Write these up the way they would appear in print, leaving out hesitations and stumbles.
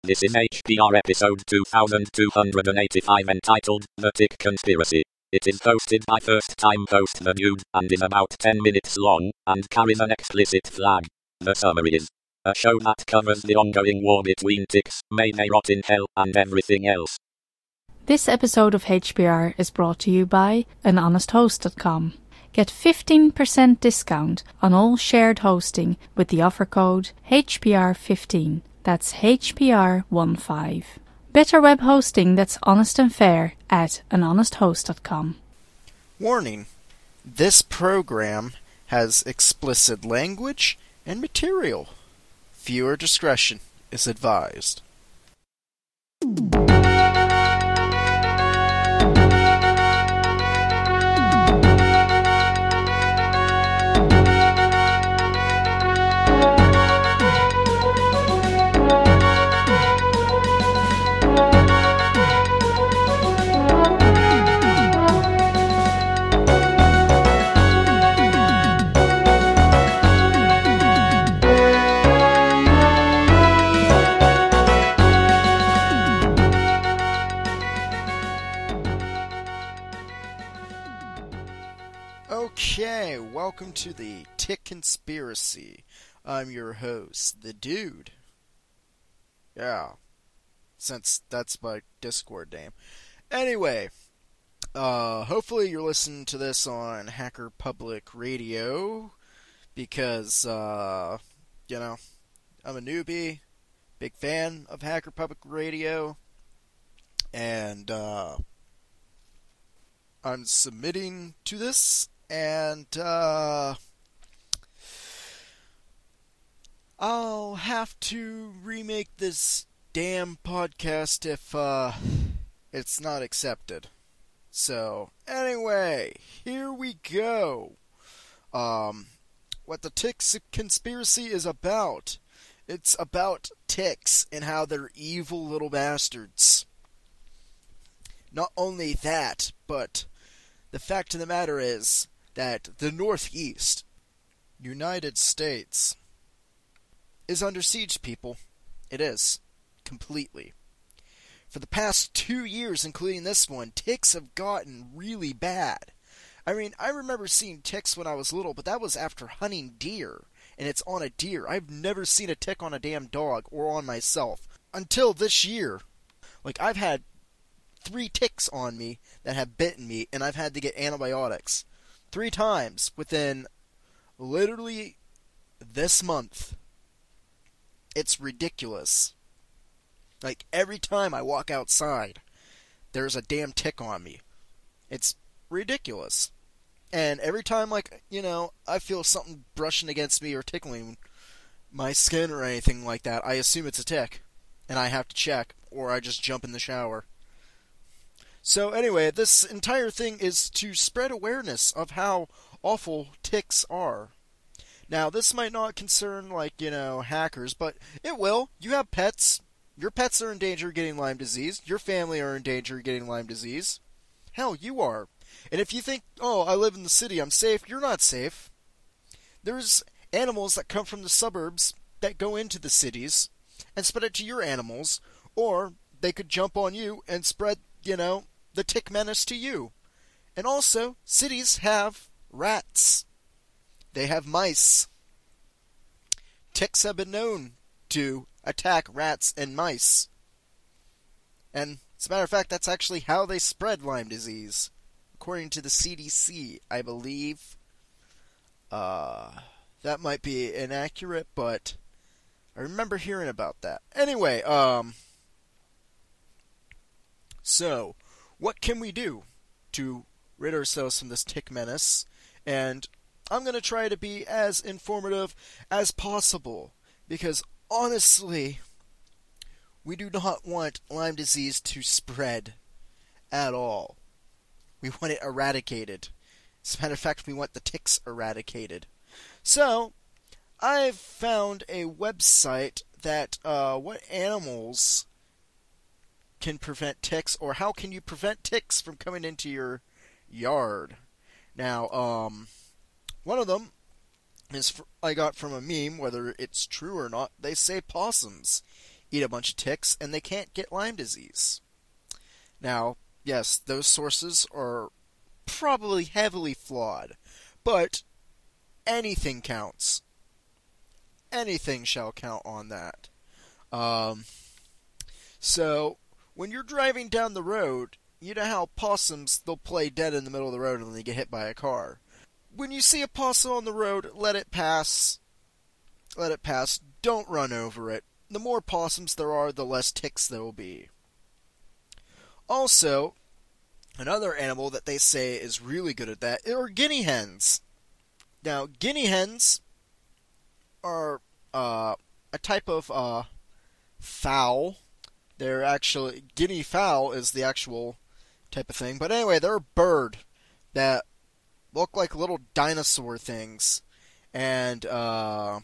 This is HPR episode 2285 entitled The Tick Conspiracy. It is hosted by first-time host The Dude and is about 10 minutes long and carries an explicit flag. The summary is a show that covers the ongoing war between ticks, may they rot in hell, and everything else. This episode of HPR is brought to you by anhonesthost.com. Get 15% discount on all shared hosting with the offer code HPR15. That's HPR15. Better web hosting that's honest and fair at anhonesthost.com. Warning: this program has explicit language and material. Viewer discretion is advised. Okay, welcome to the Tick Conspiracy. I'm your host, The Dude. Yeah, since that's my Discord name. Anyway, hopefully you're listening to this on Hacker Public Radio, because, I'm a newbie, big fan of Hacker Public Radio, and, I'm submitting to this. And, I'll have to remake this damn podcast if, it's not accepted. So, anyway, here we go. What the Tick Conspiracy is about. It's about ticks and how they're evil little bastards. Not only that, but the fact of the matter is that the Northeast, United States, is under siege, people. It is. Completely. For the past 2 years, including this one, ticks have gotten really bad. I mean, I remember seeing ticks when I was little, but that was after hunting deer, and it's on a deer. I've never seen a tick on a damn dog or on myself until this year. Like, I've had 3 ticks on me that have bitten me, and I've had to get antibiotics 3 times within literally this month. It's ridiculous. Like, every time I walk outside, there's a damn tick on me. It's ridiculous. And every time, I feel something brushing against me or tickling my skin or anything like that, I assume it's a tick. And I have to check, or I just jump in the shower. So anyway, this entire thing is to spread awareness of how awful ticks are. Now, this might not concern, hackers, but it will. You have pets. Your pets are in danger of getting Lyme disease. Your family are in danger of getting Lyme disease. Hell, you are. And if you think, oh, I live in the city, I'm safe, you're not safe. There's animals that come from the suburbs that go into the cities and spread it to your animals, or they could jump on you and spread, the tick menace to you. And also, cities have rats. They have mice. Ticks have been known to attack rats and mice. And, as a matter of fact, that's actually how they spread Lyme disease. According to the CDC, I believe. That might be inaccurate, but I remember hearing about that. Anyway, so, what can we do to rid ourselves from this tick menace? And I'm going to try to be as informative as possible, because honestly, we do not want Lyme disease to spread at all. We want it eradicated. As a matter of fact, we want the ticks eradicated. So, I've found a website that, what animals can prevent ticks, or how can you prevent ticks from coming into your yard. Now, one of them I got from a meme, whether it's true or not. They say possums eat a bunch of ticks, and they can't get Lyme disease. Now, yes, those sources are probably heavily flawed, but anything counts. Anything shall count on that. So, when you're driving down the road, you know how possums, they'll play dead in the middle of the road and they get hit by a car. When you see a possum on the road, let it pass. Let it pass. Don't run over it. The more possums there are, the less ticks there will be. Also, another animal that they say is really good at that are guinea hens. Now, guinea hens are a type of fowl. They're actually, guinea fowl is the actual type of thing. But anyway, they're a bird that look like little dinosaur things. And they're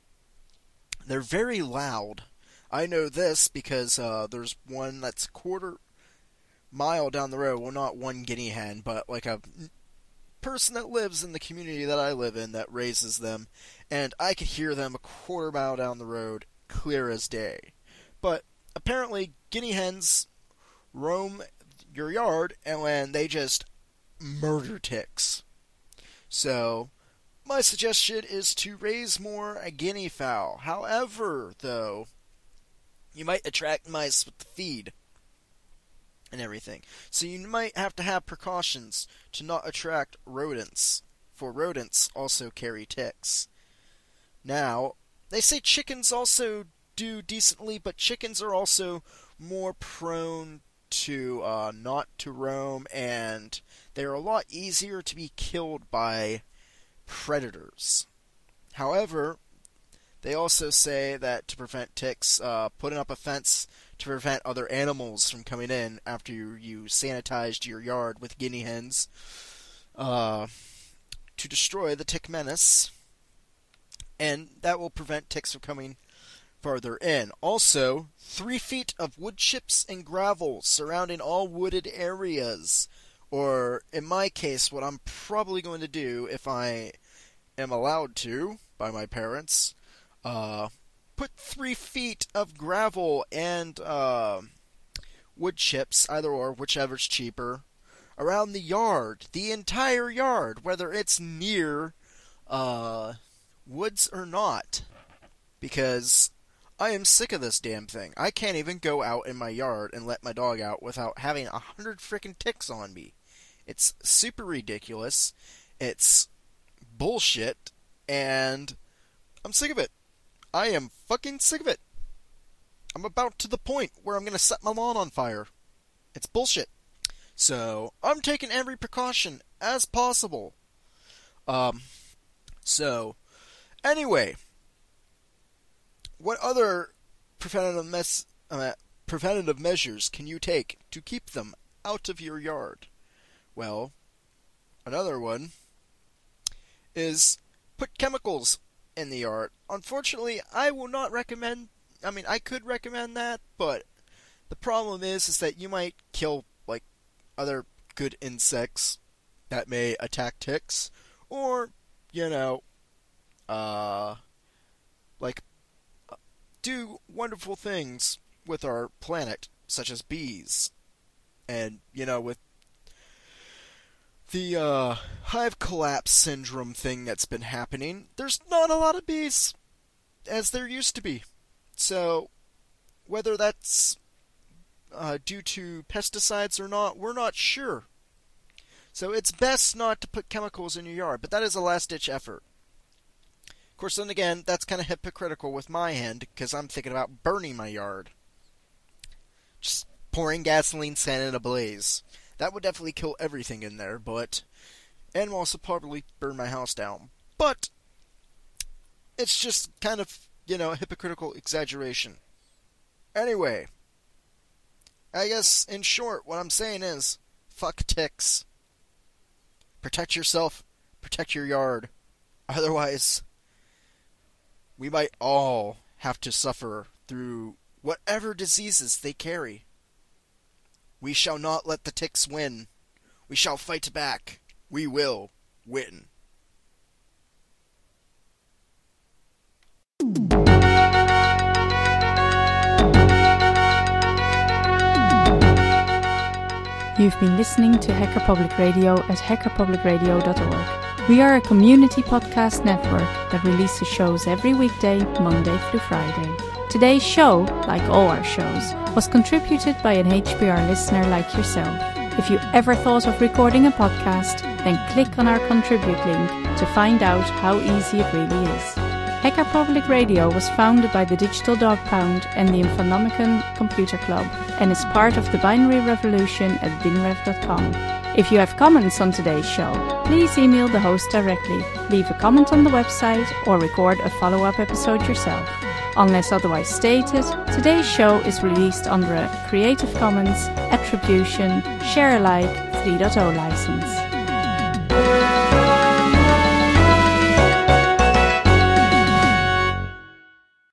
very loud. I know this because there's one that's a quarter mile down the road. Well, not one guinea hen, but like a person that lives in the community that I live in that raises them. And I could hear them a quarter mile down the road, clear as day. But apparently, guinea hens roam your yard, and when they just murder ticks. So, my suggestion is to raise more guinea fowl. However, though, you might attract mice with the feed and everything. So you might have to have precautions to not attract rodents, for rodents also carry ticks. Now, they say chickens also do decently, but chickens are also more prone to not to roam, and they're a lot easier to be killed by predators. However, they also say that to prevent ticks, putting up a fence to prevent other animals from coming in after you sanitized your yard with guinea hens to destroy the tick menace, and that will prevent ticks from coming farther in. Also, 3 feet of wood chips and gravel surrounding all wooded areas. Or, in my case, what I'm probably going to do, if I am allowed to, by my parents, put 3 feet of gravel and wood chips, either or, whichever's cheaper, around the yard, the entire yard, whether it's near woods or not. Because I am sick of this damn thing. I can't even go out in my yard and let my dog out without having 100 freaking ticks on me. It's super ridiculous. It's bullshit, and I'm sick of it. I am fucking sick of it. I'm about to the point where I'm going to set my lawn on fire. It's bullshit. So, I'm taking every precaution as possible. Anyway, what other preventative measures can you take to keep them out of your yard? Well, another one is put chemicals in the yard. Unfortunately, I will not recommend, I could recommend that, but the problem is that you might kill, like, other good insects that may attack ticks, or, do wonderful things with our planet, such as bees. And, with the hive collapse syndrome thing that's been happening, there's not a lot of bees as there used to be. So, whether that's due to pesticides or not, we're not sure. So it's best not to put chemicals in your yard, but that is a last-ditch effort. Of course, then again, that's kind of hypocritical with my end, because I'm thinking about burning my yard. Just pouring gasoline, setting it ablaze. That would definitely kill everything in there, and will also probably burn my house down. But it's just kind of, a hypocritical exaggeration. Anyway, I guess, in short, what I'm saying is, fuck ticks. Protect yourself, protect your yard. Otherwise, we might all have to suffer through whatever diseases they carry. We shall not let the ticks win. We shall fight back. We will win. You've been listening to Hacker Public Radio at hackerpublicradio.org. We are a community podcast network that releases shows every weekday, Monday through Friday. Today's show, like all our shows, was contributed by an HPR listener like yourself. If you ever thought of recording a podcast, then click on our contribute link to find out how easy it really is. Hacker Public Radio was founded by the Digital Dog Pound and the Infonomicon Computer Club and is part of the binary revolution at binrev.com. If you have comments on today's show, please email the host directly, leave a comment on the website, or record a follow-up episode yourself. Unless otherwise stated, today's show is released under a Creative Commons Attribution Share Alike 3.0 license.